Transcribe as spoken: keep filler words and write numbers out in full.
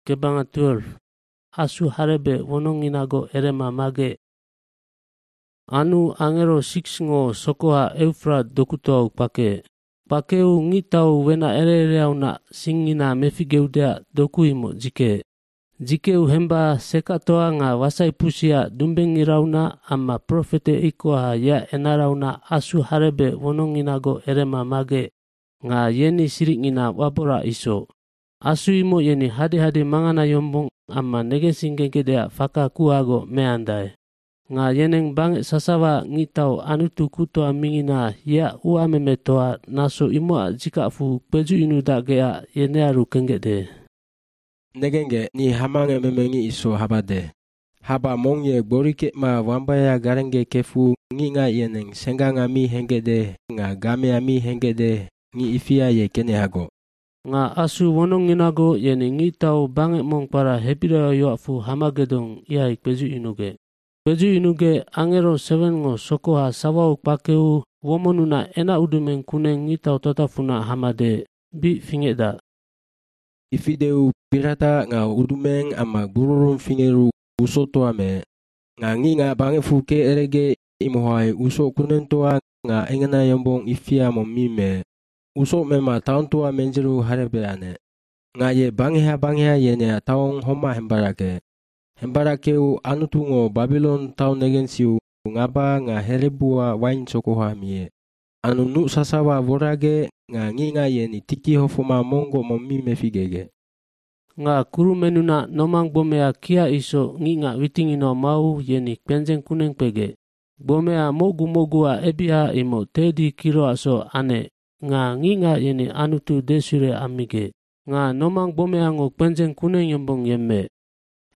Kebanga twelve. Asu harebe wononginago erema mage. Anu angero six ngo sokoha Eufrat dokutou pake. Pakeu ngitau wena erereauna singina mefigeudea dokuimo jike. Jikeu hemba sekatoa nga wasai pusia dumbengirauna ama profete ikoha ya enarauna asu harebe wononginago erema mage. Nga yeni sirikina wabora iso. Asu imo yeni hade-hade mangana yombong ama negesingegedea faka kuago meandai. Nga yeneng bange sasawa ngitau anutu kutoa mingina ya uamemetoa naso imoa jika fu peju inuda gea yenearu kengede. Negenge ni hamange memengi iso habade. Haba mongye borike ma wambaya garenge kefu ngi nga yeneng senganga mi hengede nga game ami hengede ngi ifia ye kenehago. Nga asu wononginago yeni ngitau bange mong para hebira yoafu hamagedong iai peju inuge. Peju inuge angero seven ngo sokoha sawau pakeu womonuna ena udumeng kuneng ngitau totafuna hamade bi fingeda. Ifideu pirata nga udumeng ama bururun fingeru uso toame. Nga ngi nga bange fuke erege imohai uso kunentoa nga engena yombong ifia momime. Uso mema taon tua menjeru harebe ane. Nga ye bangeha bangeha yene taong homa hembarake. Hembarakeu anutungo Babylon taon negensiu ngaba nga herebua wain sokoha mie. Anu nu sasawa vorage nga nginga yeni tiki hofoma mongo momi mefigege. Nga kuru menuna nomang bomea kia iso nginga witingino mau yeni penjeng kuneng pege. Bomea mogu mogua ebia imo tedi kiro aso ane. Nga nginga yeni anutu desure amige. Nga nomang bomea ngo penjeng kuneng yombong yemme.